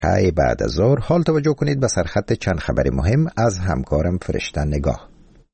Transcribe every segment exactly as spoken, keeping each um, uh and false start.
های بعد از ظهر. حال توجه کنید به سرخط چند خبر مهم از همکارم فرشته نگاه.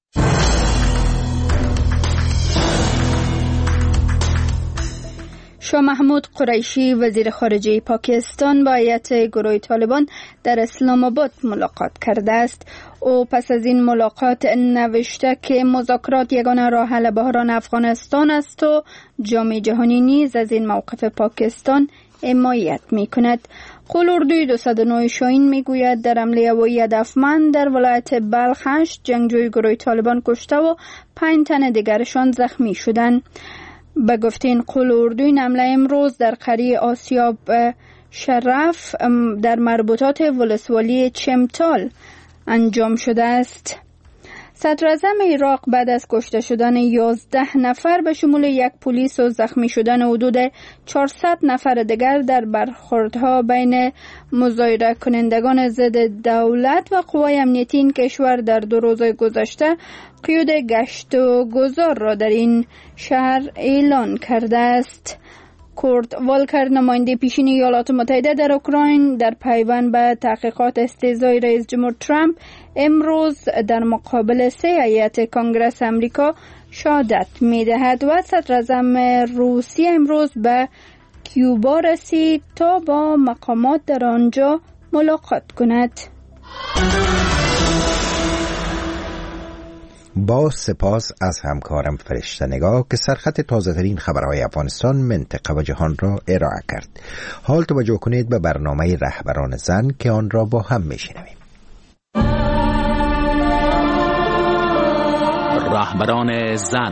شاه محمود قریشی وزیر خارجه پاکستان با هیئت گروه طالبان در اسلام آباد ملاقات کرده است. او پس از این ملاقات نوشته که مذاکرات یگانه راه حل بحران افغانستان است و جامعه جهانی نیز از این موقف پاکستان حمایت می کند. قول اردوی دویست و نه شاهین می گوید در حمله هوایی هدفمند در ولایت بلخ هشت جنگجوی گروه طالبان کشته و پنج تن دیگرشان زخمی شدند. به گفته این قول اردو، این حمله امروز در قریه آسیاب شرف در مربوطات ولسوالی چمتال انجام شده است. صدر اعظم عراق بعد از کشته شدن یازده نفر به شمول یک پلیس و زخمی شدن حدود چهارصد نفر دیگر در برخوردها بین مظاهره کنندگان ضد دولت و قوای امنیتی این کشور در دو روز گذشته قیود گشت و گذار را در این شهر اعلان کرده است. کورت والکر، نماینده پیشین ایالات متحده در اوکراین، در پیوند به تحقیقات استهزای رئیس جمهور ترامپ امروز در مقابل سه هیئت کنگره امریکا شهادت می‌دهد و صدر اعظم روسیه امروز به کیوبا رسید تا با مقامات در آنجا ملاقات کند. با سپاس از همکارم فرشته نگاه که سرخط تازه ترین خبرهای افغانستان، منطقه و جهان را ارائه کرد. حال توجه کنید به برنامه رهبران زن که آن را با هم میشنویم. رهبران زن.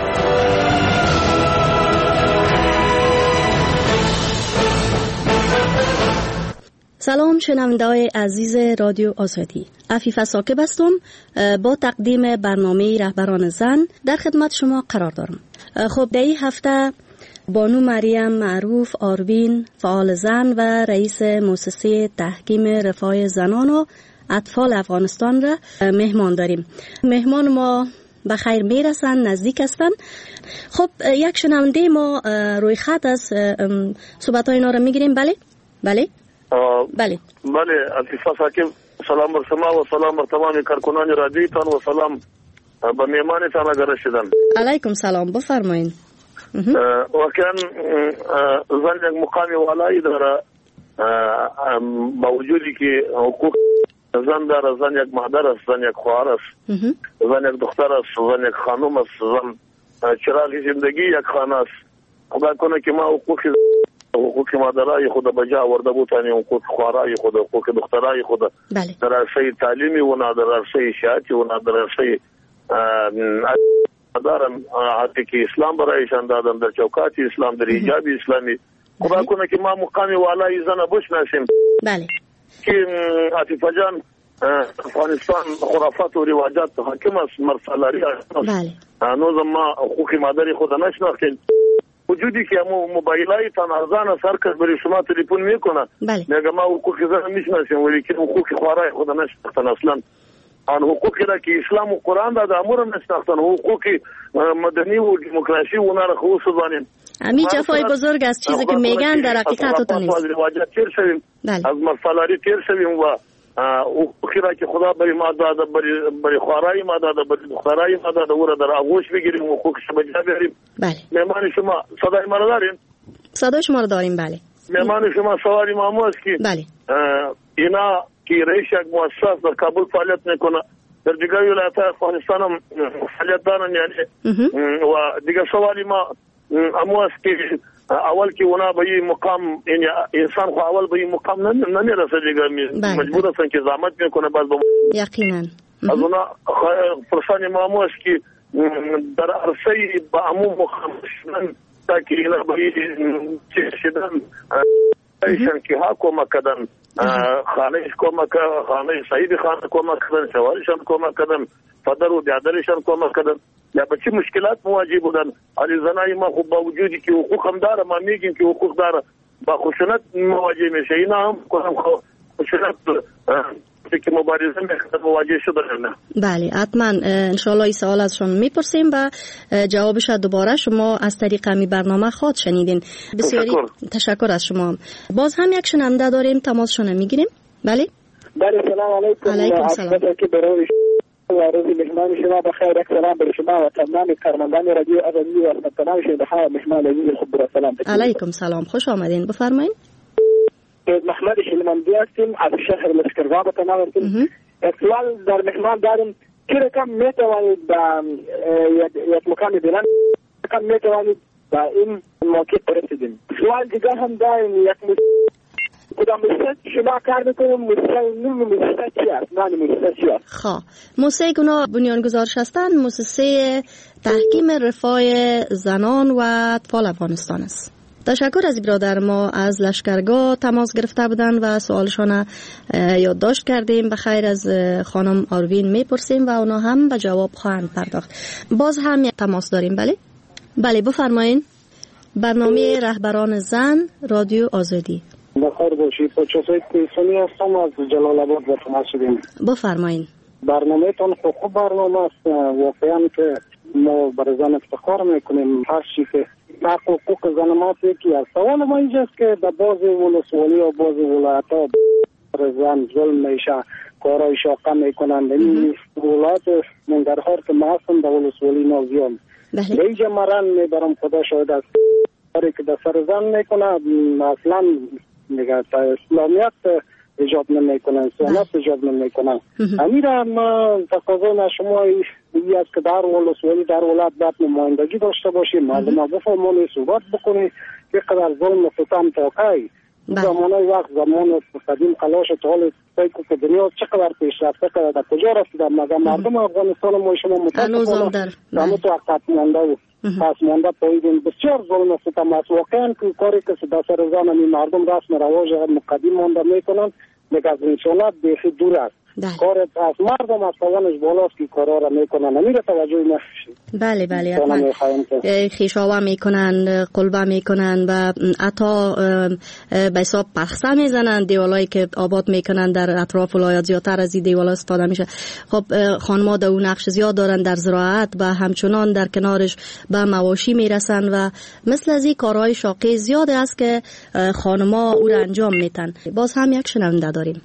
سلام شنونده‌های عزیز رادیو آزادی، عفیفه ساکب هستم. با تقدیم برنامه رهبران زن در خدمت شما قرار دارم. خب در این هفته بانو مریم معروف آروین، فعال زن و رئیس مؤسسه تحکیم رفاه زنان و اطفال افغانستان را مهمان داریم. مهمان ما به خیر میرسن، نزدیک هستن. خب یک شنونده ما روی خط از صحبت های اینا را میگیریم. بله بله بله بله عفیفه ساکب، سلام بر شما و سلام بر تمام کارکنان رادیوتان و سلام به میهمانتان اگر رسیدن. علیکم سلام، بفرمایید. واقعا زن یک مقامی والایی داره، با وجودی که حقوق زن داره. زن یک مادر است، زن یک خواهر است، زن یک دختر است، زن یک خانم است، زن چراغ زندگی یک خانه است. خدا کنه که ما حقوق حقوق مادرای خود به جا آورده بودن، حقوق خواهرای خود، حقوق دخترای خود در عرصه تعلیمی و نه در عرصه اشاعتی و نه در عرصه دارن حتی که اسلام برایشان دادن، در چوکات اسلام، در حجاب اسلامی. خدا کنه که ما مقام والای زن بشناسیم. بله که عاطفه جان افغانستان خرافات و رواجات حاکم است، مرسلاری است. بله هنوز ما حقوق مادری خود نشناختیم. وجودی که موبایلای تان ارزان سر کس برای شما تلفن میکنه، میگه ما حقوق زن میشناسیم ولی که حقوق خوارای خود نشناختن اصلا. آن حقوقی را که اسلام و قرآن دا امور نشناختن، حقوق مدنی و دموکراسی و اونا را خوب سوزانیم. همین جفای بزرگ است، چیزی که میگن در حقیقت تو نیست. از رواجات تیر شویم، از مرسلاری تیر شویم و حقوقی را که خدا برای ما داده، برای خوارای ما داده، برای دخترای ما داده، او را در آغوش بگیریم و حقوقش به جا بیاریم. بله. مهمان شما صدای ما را داریم؟ صدای شما را داریم. بله. مهمان شما سواری مامو است که بله. اینا که رئیس یک مؤسسه در کابل فعالیت میکنه، در دیگه ولایت افغانستان هم فعالیت دارن، یعنی و دیگه سوالی ما امو است که اول که اونا به این مقام، یعنی انسان خو اول به این مقام نمیرسه دیگه، مجبور هستن که زحمت میکنه بعد به یقینا از اونا پرسان ما امو است که در عرصه با امو مقام شدن تا که اینا به این چه شدن ایشان که ها کمک کردن، خانه کمک کردن، خانه سعید خانه کمک کردن، شوارشان کمک کردن، پدر و بیادرشان کمک کردن. یا به چه مشکلات مواجه بودن. علی زنای ما خب با وجودی که حقوق هم داره، ما میگیم که حقوق داره، با خشونت مواجه میشه. اینا هم کنم خشونت که مبارزه میکنه مواجه شدن. بله حتما انشالله این سوال ازشون میپرسیم و جوابش دوباره شما از طریق همی برنامه خود شنیدین. بسیاری تشکر, تشکر از شما. باز هم یک شنونده داریم، تماسشون میگیریم. بله بله سلام علیکم. علیکم سلام. که برای و روزی مهمان شما بخیر. یک سلام بر شما و تمام کارمندان رادیو آزادی و خدمتگزاران شما مهمان عزیز خود را سلام. علیکم سلام، خوش آمدین. بفرمایید. محمد شلمندی هستیم از شهر لشکرگاه تمام هستیم. سوال در مهمان داریم که رقم میتوانید با یک مکان بلند رقم میتوانید با این موقع برسیدیم. سوال دیگه هم داریم یک کدام مؤسسه شما کار میکنیم؟ مؤسسه مؤسسه چی است؟ نام مؤسسه چی است؟ خب مؤسسه گنا بنیانگذارش هستند مؤسسه تحکیم رفاه زنان و اطفال افغانستان است. تشکر از برادر ما از لشکرگاه تماس گرفته بودن و سوالشان یادداشت کردیم. بخیر از خانم آروین میپرسیم و اونا هم به جواب خواهند پرداخت. باز هم یک تماس داریم. بله بله بفرمایین. برنامه رهبران زن رادیو آزادی. بخیر باشید. پاچاسای تیسانی هستم از جلال آباد و تماس شدیم. بفرمایین. برنامه تان خوب برنامه است. واقعا که ما برای زن افتخار میکنیم. هر چی که حق حقوق زن ما یکی است. سوال ما اینجاست که در بعضی ولسوالی و بعضی ولایت‌ها برای زن ظلم میشه، کارهای شاقه میکنند. این ولایت منگرهار که ما هستم در ولسوالی نازیان به اینجا مرن میبرم خدا شاهد است. کاری که در سر زن میکنه اصلا میگه اسلامیت ایجاب نمیکنن، سنت ایجاب نمیکنن. امیر ما تقاضا شما این است که در ولسوالی در ولایت باید نمایندگی داشته باشیم، مردم بفهمونی صحبت بکنی که قدر ظلم و ستم تاقی زمانه وقت زمان قدیم خلاش تا حال سیکو که دنیا چقدر پیش رفته قدر در کجا رسیده مگر مردم افغانستان ما شما متاسفانه در متوقت مانده و پس مانده پاییدیم. بسیار ظلم و ستم است. واقعا که کاری که در سر زن می مردم رسم رواج مقدم مانده میکنن دیگه از انسانات بیخی دور است. کار از مردم از توانش بالاست که کارا را میکنن. نمیره توجه نشید. بله بله حتما خیشاوه میکنن، قلبه میکنن و عطا به حساب پخسه میزنن. دیوالایی که آباد میکنن در اطراف ولایت زیادتر از این دیوالا استفاده میشه. خب خانما در اون نقش زیاد دارن در زراعت و همچنان در کنارش به مواشی میرسن و مثل از این کارهای شاقی زیاد است که خانما او را انجام میتن. باز هم یک شنونده داریم.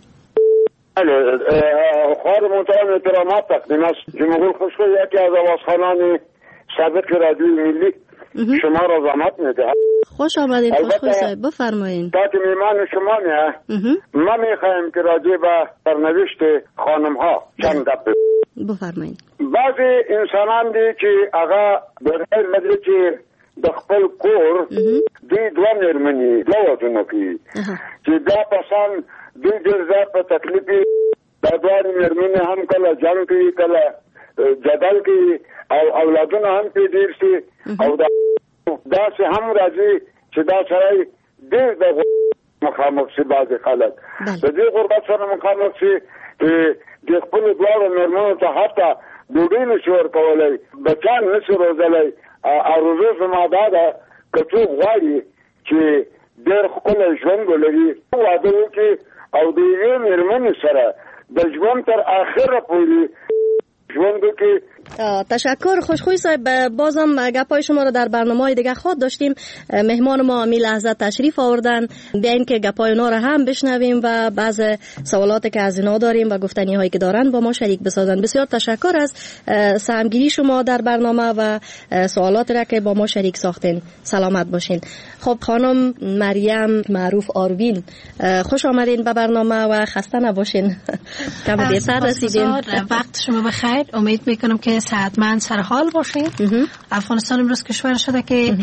بله خواهر محترم احترامات تقدیم است. جمهور خوشخوی یکی از آوازخوانان سابق رادیوی ملی شما را زحمت میده. خوش آمدید خوشخوی صاحب بفرمایید. تاتی میمان شما میه ما میخوایم که راجع به سرنوشت خانم ها چند گپ بفرمایید. بعضی انسانان دی که آقا برای مدلی که د خپل کور دی دوه میرمنې دوه ودونه کوي چې دا پسان دوی ډېر زیات په تکلیف دا دوه میرمنې هم کله جنګ کوي کله جدل کوي او اولادونه هم پې ډېر شي او دا داسې هم راځي چې دا سړی ډېر د مخامخ شي بعضې خلک د دې غربت سره مخامخ شي چې د خپلو دواړو میرمنو ته حتی ډوډۍ نشي ورکولی بچیان نشي روزلی اروزو زما دا ده که څوک غواړي چې ډېر ښکلی ژوند ولري واده وکړي او د یوې مېرمنې سره د ژوند تر آخره پورې ژوند وکړي. تشکر خوشخوی صاحب. بازم گپای شما رو در برنامه‌های دیگه خود داشتیم. مهمان ما امی لحظه تشریف آوردن بیاین که گپای اونا رو هم بشنویم و بعض سوالاتی که از اینا داریم و گفتنی هایی که دارن با ما شریک بسازن. بسیار تشکر از سهمگیری شما در برنامه و سوالات را که با ما شریک ساختین. سلامت باشین. خب خانم مریم معروف آروین خوش آمدین به برنامه و خسته نباشین. کم دیرتر رسیدین. وقت شما بخیر. امید میکنم که صحتمند سر حال باشیم. افغانستان امروز کشور شده که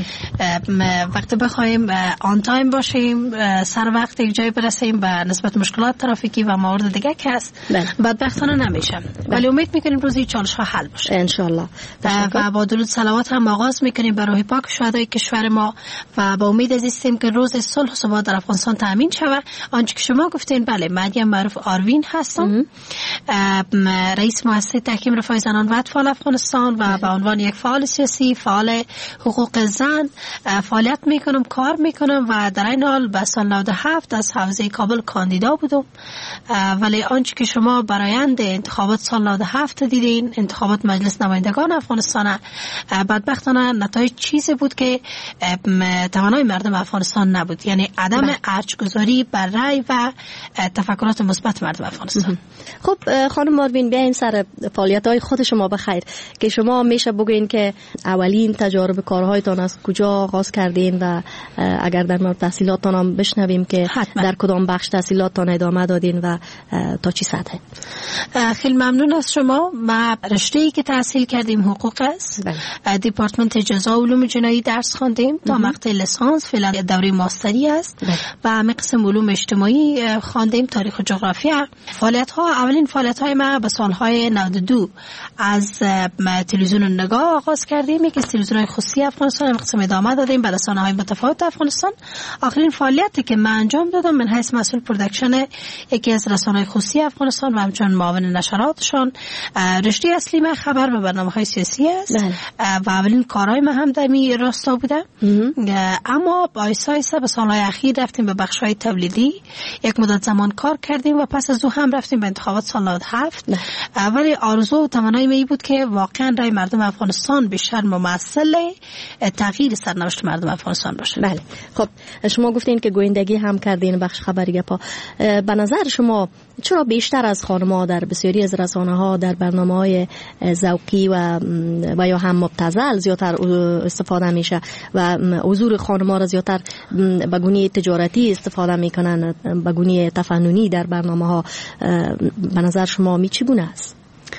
وقتی بخوایم آن تایم باشیم سر وقت یک جای برسیم به نسبت مشکلات ترافیکی و موارد دیگه که هست بدبختانه نمیشه ولی امید میکنیم روزی چالش ها حل باشه ان شاء الله و با درود صلوات هم آغاز میکنیم بر روح پاک شهدای کشور ما و با امید عزیزیم که روز صلح و ثبات در افغانستان تامین شود. آنچه که شما گفتین بله مریم معروف آروین هستم رئیس مؤسسه تحکیم رفاه زنان و اطفال اطفال افغانستان و به عنوان یک فعال سیاسی، فعال حقوق زن فعالیت میکنم، کار میکنم و در این حال به سال نود و هفت از حوزه کابل کاندیدا بودم. ولی آنچه که شما برآیند انتخابات سال نود و هفت دیدین، انتخابات مجلس نمایندگان افغانستان، بدبختانه نتایج چیزی بود که توانای مردم افغانستان نبود، یعنی عدم ارجح‌گذاری بر رأی و تفکرات مثبت مردم افغانستان. خب خانم ماروین، بیاین سر فعالیت‌های خود شما بخیر که شما میشه بگین که اولین تجارب کارهایتان از کجا آغاز کردین و اگر در مورد تحصیلاتتان هم بشنویم که حتما. در کدام بخش تحصیلاتتان ادامه دادین و تا چی سطح؟ خیلی ممنون از شما. ما رشته‌ای که تحصیل کردیم حقوق است. دپارتمنت جزا و علوم جنایی درس خواندیم تا مقطع لیسانس، فعلا دوره ماستری است و همه قسم علوم اجتماعی خواندیم، تاریخ و جغرافیا. فعالیت‌ها اولین فعالیت‌های ما به سال‌های نود و دو از تلویزیون نگاه آغاز کردیم، یک تلویزیون خصوصی افغانستان، قسم ادامه دادیم به رسانه‌های متفاوت افغانستان. آخرین فعالیتی که من انجام دادم من حیث مسئول پروداکشن یکی از رسانه‌های خصوصی افغانستان و همچنین معاون نشراتشان، رشته اصلی من خبر و برنامه‌های سیاسی است و اولین کارهای من هم در می راستا بوده. اما با آیسته آیسته به سالهای اخیر رفتیم به بخش‌های تولیدی، یک مدت زمان کار کردیم و پس از او هم رفتیم به انتخابات سال نود و هفت. ولی آرزو و تمنای من بود که واقعا رای مردم افغانستان بیشتر ممثل تغییر سرنوشت مردم افغانستان باشه. بله. خب شما گفتین که گویندگی هم کردین بخش خبری پا. به نظر شما چرا بیشتر از خانم‌ها در بسیاری از رسانه‌ها در برنامه‌های ذوقی و و یا هم مبتذل زیادتر استفاده میشه و حضور خانم‌ها را زیادتر به گونه تجارتی استفاده میکنن، به گونه تفننی در برنامه‌ها؟ به نظر شما می چی گونه است؟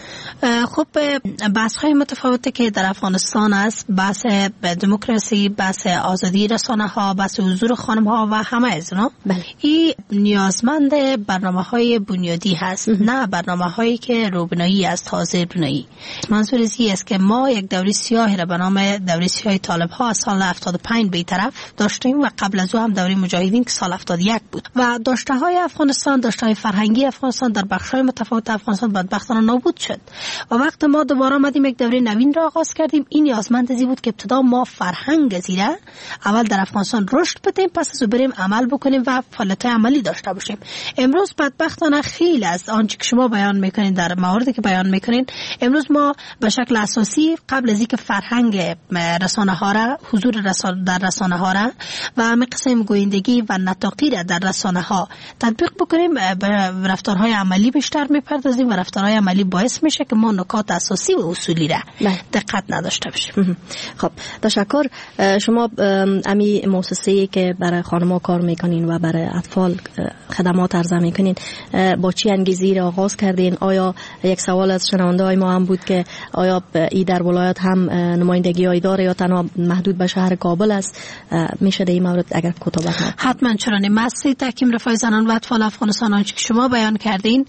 خب بحث های متفاوته که در افغانستان است، بحث دموکراسی، بحث آزادی رسانه ها، بحث حضور خانم ها و همه از اونا. بله. این نیازمند برنامه های بنیادی هست، نه برنامه هایی که روبنایی است، تازه بنایی. منظور از این است که ما یک دوره سیاهی را به نام دوره سیاه طالب ها از سال هفتاد و پنج به طرف داشتیم و قبل از او هم دوره مجاهدین که سال هفتاد و یک بود و داشته های افغانستان، داشته های فرهنگی افغانستان در بخش های متفاوت افغانستان بدبختانه نابود شد و وقت ما دوباره آمدیم یک دوره نوین را آغاز کردیم. این نیازمند ازی بود که ابتدا ما فرهنگ زیره اول در افغانستان رشد بدیم، پس از او بریم عمل بکنیم و فعالیت عملی داشته باشیم. امروز بدبختانه خیلی از آنچه که شما بیان میکنین در مواردی که بیان میکنین، امروز ما به شکل اساسی قبل از اینکه فرهنگ رسانه ها را، حضور رسانه در رسانه ها را و همه قسم گویندگی و نطاقی را در رسانه ها تطبیق بکنیم، به رفتارهای عملی بیشتر میپردازیم و رفتارهای عملی باعث میشه که ما نکات اساسی و اصولی را دقت نداشته باشیم. خب تشکر. شما امی مؤسسه‌ای که برای خانم‌ها کار میکنین و برای اطفال خدمات عرضه میکنین، با چی انگیزی را آغاز کردین؟ آیا یک سوال از شنونده‌های ما هم بود که آیا ای در ولایت هم نمایندگی‌ای داره یا تنها محدود به شهر کابل است؟ میشه در این مورد اگر کوتاه بگید؟ حتما. چرا نه. مؤسسه تحکیم رفاه زنان و اطفال افغانستان آنچه که شما بیان کردین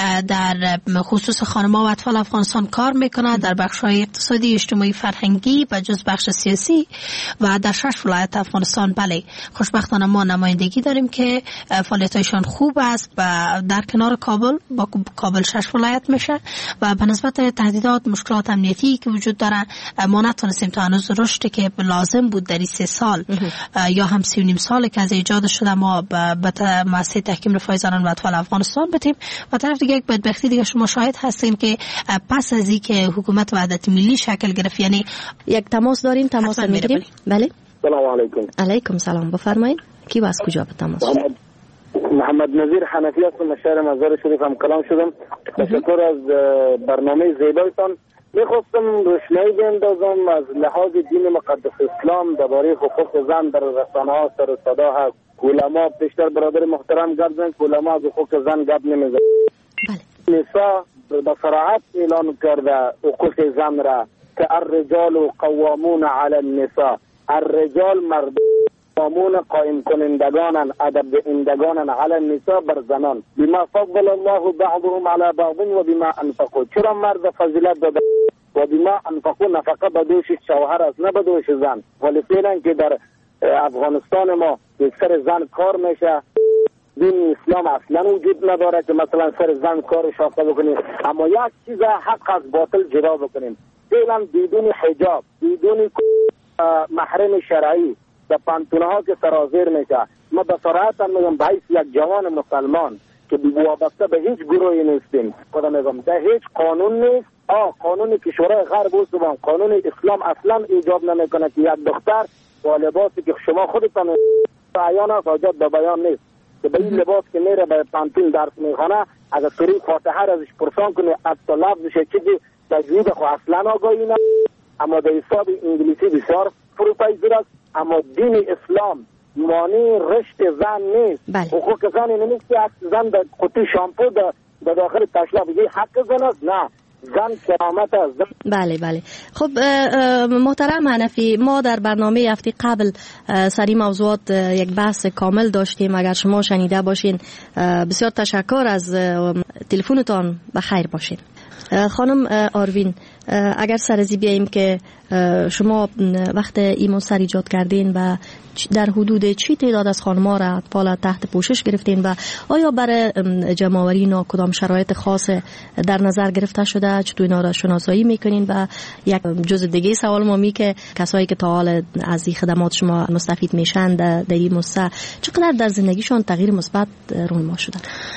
در خصوص خانم‌ها و اطفال افغانستان کار میکنه در بخش‌های اقتصادی، اجتماعی، فرهنگی و جز بخش سیاسی و در شش ولایت افغانستان. بله، خوشبختانه ما نمایندگی داریم که فعالیت‌هایشان خوب است و در کنار کابل با کابل شش ولایت میشه و به نسبت تهدیدات، مشکلات امنیتی که وجود داره ما نتونستیم تا هنوز رشدی که لازم بود در این سه سال یا هم سی و نیم سال که از ایجاد شده ما به مؤسسه تحکیم رفاه زنان و اطفال افغانستان بدیم. و طرف دیگه یک بدبختی دیگه شما شاهد هستین که پس از اینکه حکومت وحدت ملی شکل گرفت، یعنی یک تماس داریم، تماس میگیریم. بله. سلام علیکم. علیکم سلام. بفرمایید. کی از کجا به تماس؟ محمد محمد نظیر حنفی هستم، از شهر مزار شریف هم کلام شدم. تشکر از برنامه زیبایتان. میخواستم روشنایی بیندازم از لحاظ دین مقدس اسلام درباره حقوق زن در رسانه‌ها سر و صدا هست. علما بیشتر برادر محترم گپ زدن که علما از حقوق زن گپ نمیزنن. بله. نساء به صراحت اعلان کرده حقوق زن را که الرجال قوامون علی النساء، الرجال مرد قوامون قائم کنندگانن، ادب دهندگانن علی النساء بر زنان، بما فضل الله بعضهم علی بعض و بما انفقوا. چرا مرد فضیلت داده و بما انفقوا نفقه به دوش شوهر است نه به دوش زن. ولی فعلا که در افغانستان ما اکثر زن کار میشه، دین اسلام اصلا وجود نداره که مثلا سر زن کار شاخته بکنیم، اما یک چیز حق از باطل جدا بکنیم. فعلا بدون حجاب، بدون محرم شرعی در پانتونه ها که سرازیر میشه، ما به صراحت میگم به حیث یک جوان مسلمان که وابسته به هیچ گروهی نیستیم، خودم میگم در هیچ قانون نیست. آه قانون کشورهای غرب و سوان، قانون اسلام اصلا ایجاب نمیکنه که یک دختر با لباسی که شما خودتان عیان است حاجت به بیان نیست که به این لباس که میره به پانتون درس میخونه اگر سوره فاتحه را ازش پرسان کنه حتی لفظش چیزی تجوید خو اصلا آگاهی نه، اما در حساب انگلیسی بسیار فروپیزیر است. اما دین اسلام مانع رشد زن نیست. بله. حقوق زن این نیست که زن در قطی شامپو در داخل تشلا بگه حق زن است، نه، زن کرامت است. بله بله. خب محترم حنفی، ما در برنامه هفته قبل سری موضوعات یک بحث کامل داشتیم، اگر شما شنیده باشین بسیار تشکر از تلفنتان، بخیر باشین. خانم آروین، اگر سرزی بیاییم که شما وقت ایمان سر ایجاد کردین و در حدود چی تعداد از خانم‌ها را بالا تحت پوشش گرفتین و آیا برای جمع‌آوری اینا کدام شرایط خاص در نظر گرفته شده؟ چطور اینا را شناسایی میکنین؟ و یک جزء دیگه سوال ما می که کسایی که تا حال از این خدمات شما مستفید میشن در این مؤسسه چقدر در زندگیشون تغییر مثبت رونما شده؟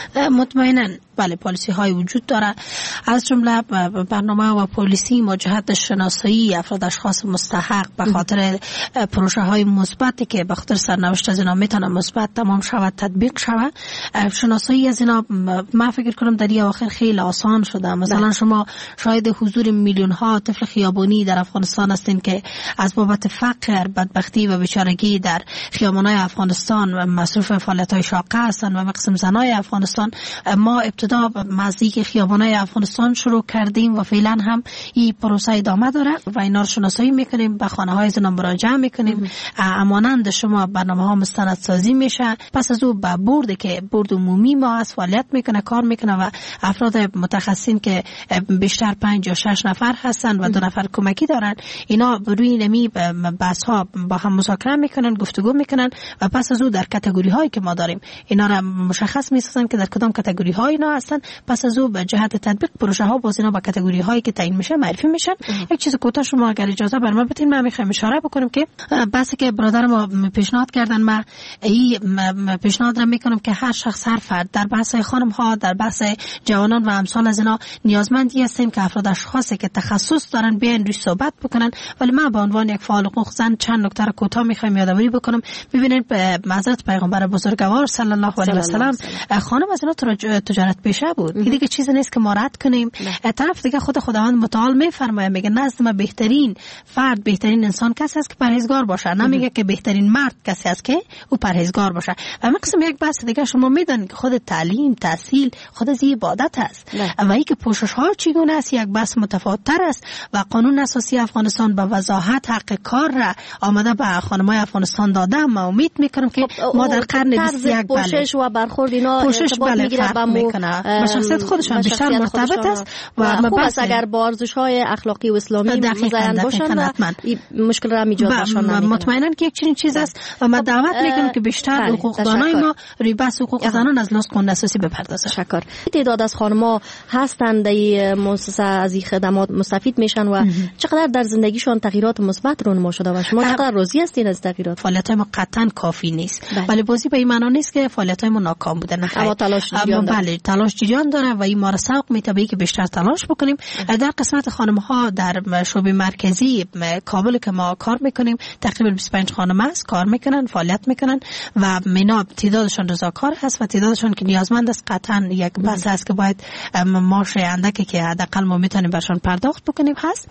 مطمئنا بله، پالیسی های وجود داره، از جمله برنامه و پالیسی موجهت شناسایی افراد اشخاص مستحق به خاطر پروژه های مثبتی که به خاطر سرنوشت از اینا میتونه مثبت تمام شود، تطبیق شود. شناسایی از اینا من فکر کنم در این اواخر خیلی آسان شده. مثلا شما شاهد حضور میلیون ها طفل خیابانی در افغانستان هستین که از بابت فقر، بدبختی و بیچارگی در خیابان‌های افغانستان مصروف فعالیت‌های شاقه هستند و مقسم زنای افغانستان. ما ابتدا نزدیک خیابان‌های افغانستان شروع کردیم و فعلا هم این پروسه ادامه داره و اینا رو شناسایی میکنیم، به خانه‌های زنا مراجعه میکنیم، امانند شما برنامه‌ها مستندسازی میشه. پس از او به بورد که بورد عمومی ما از فعالیت میکنه، کار میکنه و افراد متخصصین که بیشتر پنج یا شش نفر هستن و دو نفر کمکی دارن، اینا روی نمی بحث‌ها با هم مذاکره میکنن، گفتگو میکنن و پس از او در کاتگوری هایی که ما داریم اینا را مشخص میسازن که در کدام کاتگوری ها اینا هستن. پس از او به جهت تطبیق پروژه ها باز اینا با کاتگوری هایی که تعیین میشه معرفی میشن. یک چیز کوتاه شما اگر اجازه بر ما بدین، من میخوام اشاره بکنم که بحثی که برادر ما پیشنهاد کردن، من این پیشنهاد را میکنم که هر شخص، هر فرد در بحث خانم ها، در بحث جوانان و امثال از اینا نیازمندی هستیم که افراد اشخاصی که تخصص دارن بیان روی صحبت بکنن. ولی من به عنوان یک فعال حقوق زن چند نکته را کوتاه میخوام یادآوری بکنم. ببینید حضرت پیغمبر بزرگوار صلی الله علیه و سلم خانم از اینا تجارت پیشه بود. این دیگه چیزی نیست که ما رد کنیم. طرف دیگه خود خداوند متعال میفرماید، میگه نزد ما بهترین فرد، بهترین انسان کسی است که پرهیزگار باشه، نمیگه که بهترین مرد کسی است که او پرهیزگار باشه. و مقصد یک بحث دیگه شما میدونید که خود تعلیم، تحصیل خود از عبادت است و اینکه پوشش ها چگونه است یک بحث متفاوت تر است و قانون اساسی افغانستان به وضاحت حق کار را آمده به خانم‌های افغانستان داده. ما امید میکنم که ما در قرن بیست و یک پوشش و برخورد اینا پوشش میگیره با میکنه به شخصیت خودشان بیشتر مرتبط است و خوب است اگر با ارزش‌های اخلاقی و اسلامی مزین باشن و مشکل را ایجاد نشون. مطمئنا که یک چنین چیز است و ما دعوت میکنم که بیشتر حقوقدانای ما روی بحث حقوق زنان از لحاظ قانون اساسی بپردازند. تشکر. تعداد از خانم‌ها هستند در این مؤسسه از این خدمات مستفید میشن و چقدر در زندگیشون تغییرات مثبت رونما شده و شما چقدر راضی هستین از تغییرات؟ فعالیت‌های ما قطعاً کافی نیست، ولی بازی به این معنا نیست که فعالیت‌های ما ناکام بوده، نه، اما تلاش جریان داره. بله، تلاش جریان داره و این ما را سوق می‌تونه که بیشتر تلاش بکنیم. در قسمت خانم‌ها در شعبه مرکزی کابل که ما کار می‌کنیم تقریبا بیست و پنج خانم است کار می‌کنن، فعالیت می‌کنن و اینا تعدادشون رضاکار هست و تعدادشون که نیازمند است قطعاً یک بحث است که باید معاش اندکی که حداقل ما می‌تونیم برشون پرداخت بکنیم هست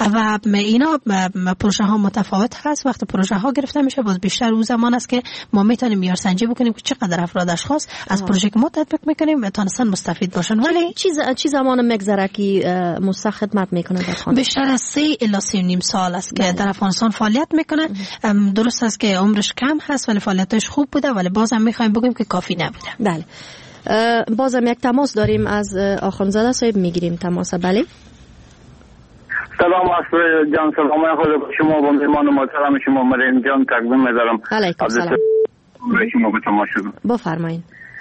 و اینا پروژه ها متفاوت هست. وقتی پروژه ها گرفته میشه باز بیشتر اون زمان است که ما میتونیم معیارسنجی بکنیم که چقدر افراد اشخاص از پروژه که ما تطبیق میکنیم میتونن مستفید باشن. ولی چیز چی زمان میگذره که مؤسسه خدمت میکنه در خانه؟ بیشتر از سه الی سه و نیم سال است که در افغانستان فعالیت میکنه. درست است که عمرش کم هست ولی فعالیتش خوب بوده، ولی بازم میخوایم بگیم که کافی نبوده. بله. بازم یک تماس داریم از آخوندزاده صاحب، میگیریم تماس. بله. سلام عصر جان، سلام خود شما و مهمان محترم شما مریم جان تقدیم می‌دارم. علیکم سلام. شما به تماشا بفرمایید.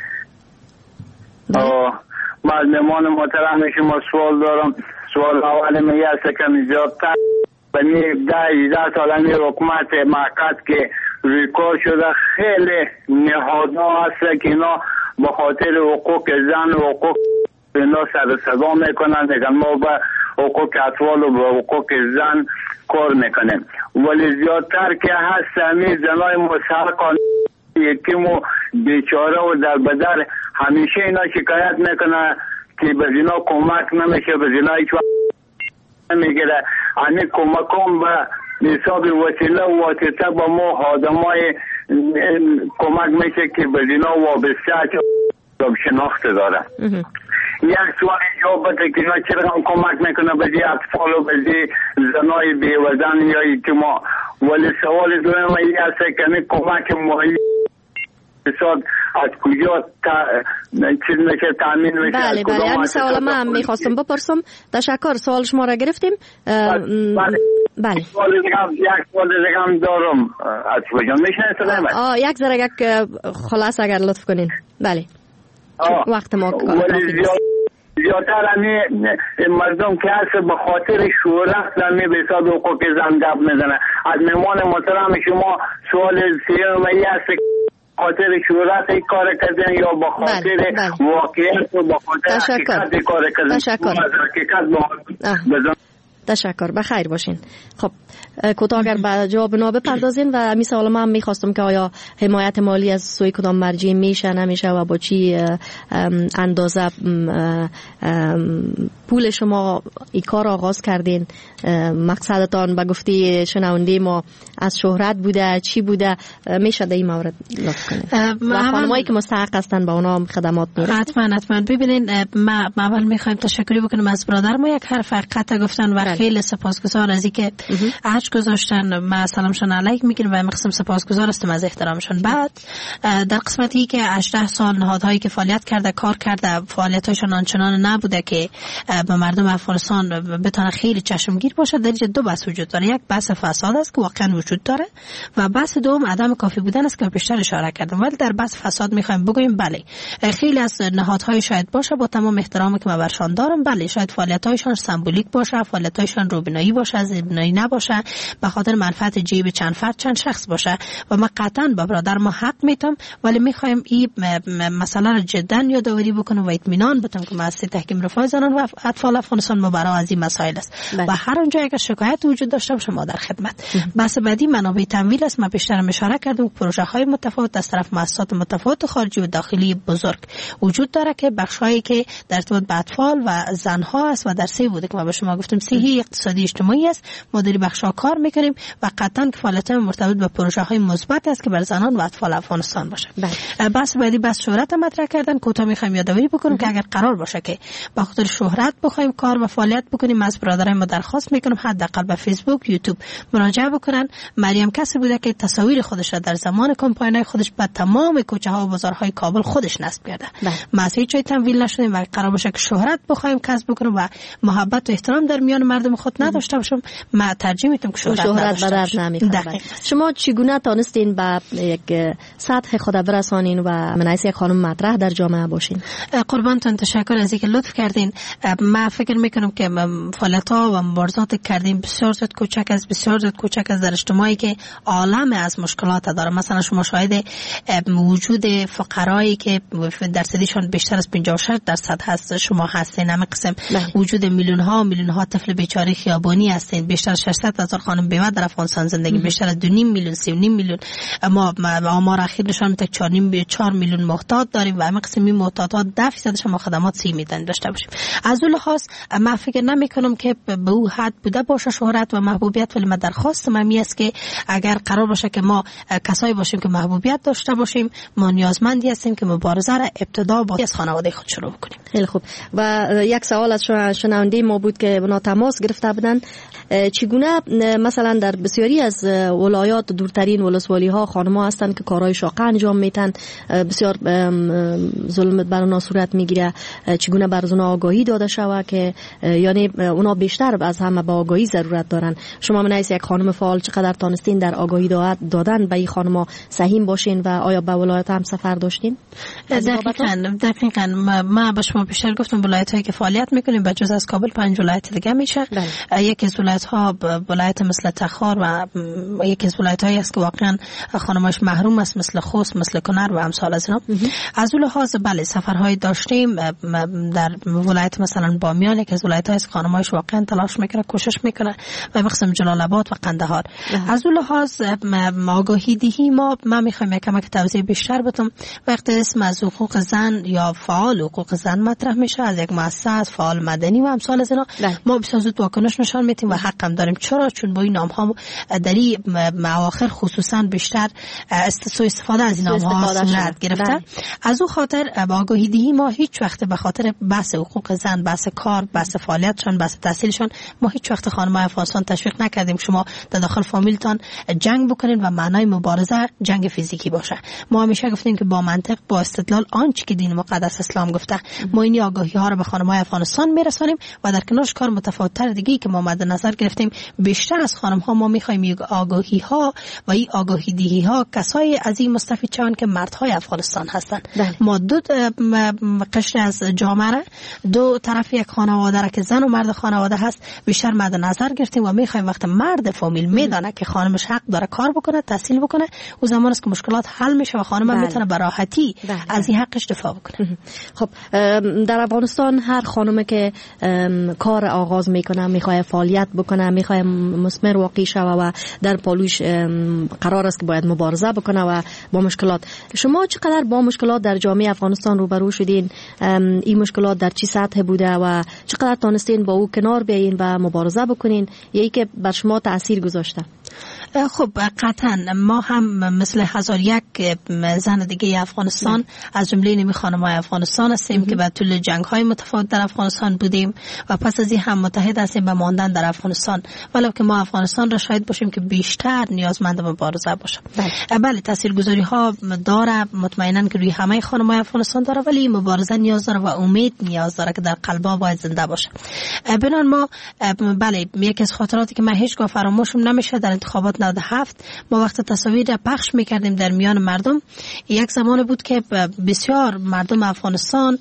بعد مهمان محترم شما سوال دارم. سوال اول میگه است که زیادتر بنی ده هجده سالانی حکومت موقت که روی کار شده خیلی نهادها هست که اینا به خاطر حقوق زن و حقوق اینا سر صدا میکنن، میگن ما به حقوق اطفال و به حقوق زن کار میکنیم، ولی زیادتر که هست همین زنای مسحق یتیم و بیچاره و در بدر همیشه اینا شکایت میکنه که به اینا کمک نمیشه، به اینا هیچ وقت نمیگیره. همین کمک هم به حساب وسیله و واسطه با ما آدمای کمک میشه که به اینا وابسته شناخت داره. یک سوال اینجا بده که اینا چرا هم کمک میکنه به دی اطفال و به دی زنای بیوزن یا یتیما، ولی سوال دوم این است که این کمک مالی اقتصاد از کجا تا چیز میشه تامین میشه؟ بله بله همین سوال من هم میخواستم بپرسم. تشکر، سوال شما را گرفتیم. بله بله سوال دیگه هم یک سوال دیگه هم دارم از کجا میشه نمیشه؟ آه یک ذره یک خلاص اگر لطف کنین. بله وقت ما ولی زیادتر همی مردم که هست به خاطر شهرت همی به حساب حقوق زن گپ میزنه. از مهمان محترم شما سوال سیوم ای هست خاطر شهرت ای کار کردن یا به خاطر بله، بله. واقعیت و به خاطر حقیقت کار کردن؟ تشکر. حقیقت تشکر، بخیر باشین. خب کوتاه اگر به جواب نا بپردازین و می سوال من میخواستم که آیا حمایت مالی از سوی کدام مرجع میشه نمیشه و با چی اندازه پول شما این کار آغاز کردین؟ مقصدتان به گفتی شنونده ما از شهرت بوده چی بوده؟ میشه در این مورد لطف کنید و خانمایی که مستحق هستن با اونا خدمات میرسید؟ حتما حتما. ببینین ما اول میخوایم تشکری بکنیم از برادر ما، یک حرف قطع گفتن و خیلی سپاسگزار از اینکه عهد گذاشتن. ما سلامشون علیک میگیم و مقسم سپاسگزار هستم از احترامشون. بعد در قسمتی که هجده سال نهادهایی که فعالیت کرده کار کرده فعالیتاشون آنچنان نبوده که به مردم افغانستان بتونه خیلی چشمگیر باشه، در اینجا دو بحث وجود داره. یک بحث فساد است که واقعا وجود داره و بحث دوم عدم کافی بودن است که بیشتر اشاره کردم. ولی در بحث فساد میخوایم بگویم بله خیلی از نهادهای شاید باشه با تمام احترامی که من برشان دارم، بله شاید فعالیتایشان سمبولیک باشه، فعالیتایشان روبینایی باشه، زیربنایی نباشه، به خاطر منفعت جیب چند فرد چند شخص باشه و ما قطعا با برادر ما حق میتم، ولی میخوایم این مسئله رو جدا یادآوری بکنم و اطمینان بدم که مؤسسه تحکیم رفاه زنان و اطفال افغانستان مبرا از این مسائل است و هر اونجا اگر شکایت وجود داشته باشه ما در خدمت. بحث بعدی منابع تمویل است. ما بیشتر اشاره کردم پروژه های متفاوت از طرف مؤسسات متفاوت خارجی و داخلی بزرگ وجود داره که بخشایی که در ارتباط با اطفال و زنها است و در سه بوده که ما به شما گفتم صحی اقتصادی اجتماعی است. ما در بخشا کار میکنیم و قطعا که فعالیت مرتبط با پروژه های مثبت است که بر زنان و اطفال افغانستان باشه. بحث بعدی بحث شهرت مطرح کردن. کوتاه میخوایم یادآوری بکنیم که اگر قرار باشه که با خاطر شهرت بخوایم کار و فعالیت بکنیم، از برادرای ما درخواست میکنم حداقل به فیسبوک یوتیوب مراجعه بکنن. مریم کسی بوده که تصاویر خودش را در زمان کمپاینای خودش به تمام کوچه ها و بازارهای کابل خودش نصب کرده. ما از هیچ جای تمویل نشدیم و قرار باشه که شهرت بخوایم کسب بکنیم و محبت و احترام در میان مردم خود نداشته باشم، ما ترجیح میدم که شهرت, شهرت نداشته باشم. شما چگونه تانستین به یک سطح خود برسانین و منایس یک خانم مطرح در جامعه باشین؟ قربانتون تشکر از اینکه لطف کردین. ما فکر میکنم که فعالیت‌ها و مبارزات کردیم بسیار زیاد کوچک از بسیار زیاد کوچک از در اجتماعی که عالم از مشکلات داره. مثلا شما شاهد وجود فقرایی که درصدشون بیشتر از پنجاه و شش درصد هست شما هستین. همه قسم وجود میلیون ها میلیون ها طفل بیچاره خیابانی هستین. بیشتر از ششصد هزار خانم بیوه در افغانستان زندگی، بیشتر از دو نیم میلیون سه و نیم میلیون ما آمار اخیر نشون میده چهار نیم چهار میلیون محتاج داریم و همه قسم این محتاجات ده درصدش ما خدمات سی میدن داشته باشیم. از اون لحاظ ما فکر نمیکنم که به او حد بوده باشه شهرت و محبوبیت، ولی ما درخواست من است که اگر قرار باشه که ما کسایی باشیم که محبوبیت داشته باشیم، ما نیازمندی هستیم که مبارزه را ابتدا با از خانواده خود شروع کنیم. خیلی خوب. و یک سوال از شنونده ما بود که اونا تماس تماس گرفته بودن. چگونه مثلا در بسیاری از ولایات دورترین ولسوالی ها خانم ها هستند که کارهای شاقه انجام میتن، بسیار ظلم بر اونا صورت میگیره، چگونه بر اونا آگاهی داده شود که یعنی اونا بیشتر از همه با آگاهی ضرورت دارن. شما من یک خانم فعال چقدر تانستین در آگاهی دادن به این خانم ها سهیم باشین و آیا به ولایت هم سفر داشتین؟ دقیقاً دقیقاً ما به شما بیشتر گفتم ولایت هایی که فعالیت میکنیم به جز از کابل پنج ولایت دیگه میشه. یکی از ولایت ها ولایت مثل تخار و یکی از ولایت هایی است که واقعا خانماش محروم است مثل خوست، مثل کنر و امثال از اینا. از اون لحاظ بله سفرهای داشتیم در ولایت مثلا بامیان، یکی از ولایت هایی است خانماش واقعا تلاش میکنه، کوشش میکنه و بخصوص جلال آباد و قندهار. از اون لحاظ آگاهی دهی ما ما میخوایم یک کمک توضیح بیشتر بدم. وقتی اسم از حقوق زن یا فعال حقوق زن مطرح میشه از یک مؤسسه فعال مدنی و امثال از اینا، ما بسیار زود واکنش نشان میدیم و حق هم داریم. چرا؟ چون با این نام ها در این مواخر خصوصا بیشتر سوء استفاده از این نام ها صورت گرفته. از اون خاطر با آگاهی دهی ما هیچ وقت به خاطر بحث حقوق زن، بحث کار، بحث فعالیتشون، بحث تحصیلشون ما هیچ وقت خانم‌های افغانستان تشویق نکردیم شما در داخل فامیلتان جنگ بکنین و معنای مبارزه جنگ فیزیکی باشه. ما همیشه گفتیم که با منطق، با استدلال، آنچه که دین مقدس اسلام گفته ما این آگاهی ها رو به خانم‌های افغانستان میرسونیم و در کنارش کار متفاوت‌تر دیگه که ما مد نظر گرفتیم بیشتر از خانم‌ها ما می‌خوایم آگاهی ها و این آگاهی دهی ها کسای از این مستفید شون که مردهای افغانستان هستند. ما دو قشر از جامعه، دو طرف یک خانواده را که زن و مرد خانواده هست بیشتر مد نظر گرفتیم و می‌خوایم وقت مرد فامیل میدانه که خانمش حق داره کار بکنه، تحصیل بکنه، او زمان است که مشکلات حل میشه و خانم میتونه به راحتی از این حقش دفاع بکنه. خب در افغانستان هر خانمی که کار آغاز میکنه، میخواد فعالیت بکنه، میخواد مثمر واقع شوه و در پالوش قرار است که باید مبارزه بکنه و با مشکلات. شما چقدر با مشکلات در جامعه افغانستان روبرو شدین؟ این مشکلات در چی سطح بوده و چقدر تونستین با او کنار بیاین و مبارزه بکنین یا که بر شما تاثیر گذاشته؟ خب قطعا ما هم مثل هزار یک زن دیگه افغانستان از جمله نمی خانم‌های افغانستان هستیم که به طول جنگ‌های متفاوت در افغانستان بودیم و پس از این هم متحد هستیم به ماندن در افغانستان، ولی که ما افغانستان را شاهد باشیم که بیشتر نیازمند مبارزه باشه. بله, بله تاثیرگذاری ها داره، مطمئنا که روی همه خانم‌های افغانستان داره، ولی مبارزه نیاز داره و امید نیاز داره که در قلب‌ها باید زنده باشه. بنان ما بله یکی از خاطراتی که من هیچگاه فراموشم نمیشه در انتخابات نود و هفت ما وقت تصاویر را پخش میکردیم در میان مردم، یک زمان بود که بسیار مردم افغانستان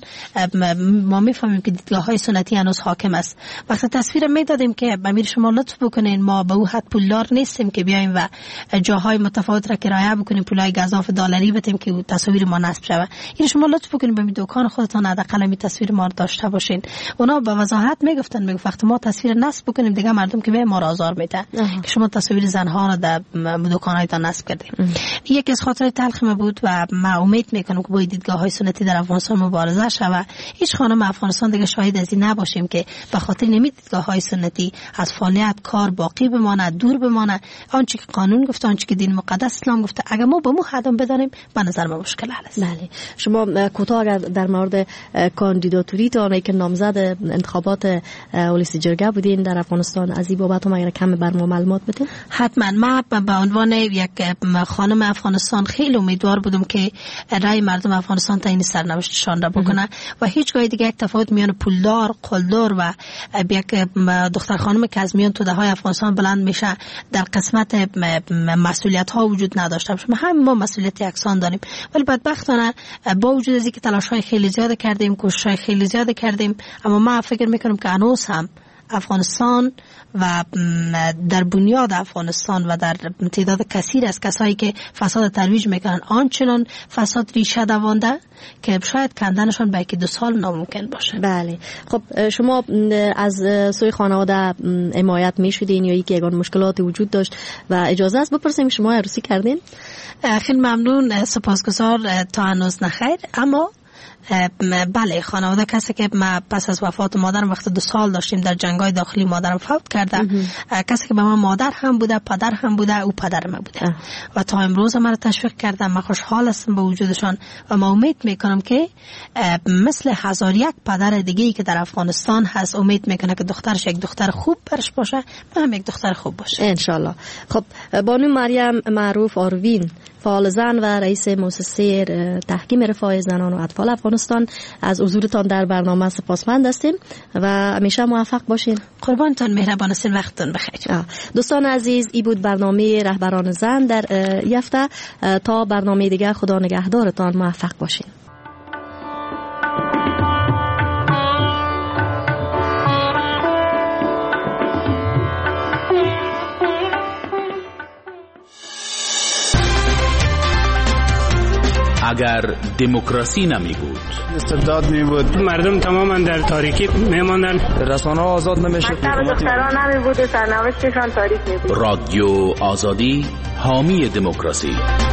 ما میفهمیم که دیدگاه های سنتی هنوز حاکم است. وقت تصویر میدادیم که امیر شما لطف بکنین ما به او حد پولدار نیستیم که بیایم و جاهای متفاوت را کرایه بکنیم، پولای گزاف دلاری بدیم که تصاویر ما نصب شود. این شما لطف بکنین به دکان خودتان حداقل می تصویر ما داشته باشین. اونا به وضاحت میگفتن میگفت وقت ما تصویر نصب بکنیم دیگه مردم که به ما آزار میده که شما تصاویر زنها را در دکان‌هایتان نصب کردیم. یکی از خاطرات تلخ ما بود و من امید میکنم که با دیدگاه‌های سنتی در افغانستان مبارزه شود. هیچ خانم افغانستان دیگه شاهد از این نباشیم که به خاطر نمی دیدگاه‌های سنتی از فعالیت کار باقی بمانه، دور بمانه. آنچه که قانون گفته، آنچه که دین مقدس اسلام گفته، اگر ما به مو حدم بدانیم به نظر من مشکل حل است. بله. شما کوتاه در مورد کاندیداتوری تا که نامزد انتخابات ولسی جرگه بودین در افغانستان از این بابت هم اگر کم بر ما معلومات بدین؟ حتما. ما به عنوان یک خانم افغانستان خیلی امیدوار بودم که رای مردم افغانستان تعیین سرنوشتشان را بکنه و هیچ گاهی دیگه یک تفاوت میان پولدار، قلدر و یک دختر خانم که از میان توده های افغانستان بلند میشه در قسمت مسئولیت ها وجود نداشته باشه. هم ما مسئولیت یکسان داریم، ولی بدبختانه با وجود از اینکه تلاش های خیلی زیاد کردیم، کوشش های خیلی زیاد کردیم، اما ما فکر میکنم که هنوز هم افغانستان و در بنیاد افغانستان و در تعداد کثیر از کسایی که فساد ترویج میکنن آنچنان فساد ریشه دوانده که شاید کندنشان به یک دو سال ناممکن باشه. بله. خب شما از سوی خانواده حمایت میشدین یا یک یگان مشکلاتی وجود داشت و اجازه است بپرسیم شما عروسی کردین؟ خیلی ممنون، سپاسگزار. تا هنوز نخیر، اما بله خانواده کسی که ما پس از وفات مادرم وقت دو سال داشتیم در جنگ‌های داخلی مادرم فوت کرده، کسی که به من مادر هم بوده پدر هم بوده او پدر ما بوده و تا امروز ما را تشویق کردم. من خوشحال هستم به وجودشان و ما امید میکنم که مثل هزار یک پدر دیگه‌ای که در افغانستان هست امید میکنه که دخترش یک دختر خوب برش باشه و هم یک دختر خوب باشه انشالله. خب بانو مریم معروف آروین، فعال زن و رئیس مؤسسه تحکیم رفاه زنان و اطفال افغانستان، از حضورتان در برنامه سپاسمند هستیم و همیشه موفق باشین. قربانتان، مهربان هستین، وقتتون بخیر. دوستان عزیز، این بود برنامه رهبران زن در یفته. تا برنامه دیگر خدا نگهدارتان، موفق باشین. اگر دموکراسی نمی بود، استبداد می بود، مردم تماما در تاریکی می ماندن، رسانه ها آزاد نمی شد، دختران نمی بود، سرنوشتشان تاریک می بود. رادیو آزادی حامی دموکراسی.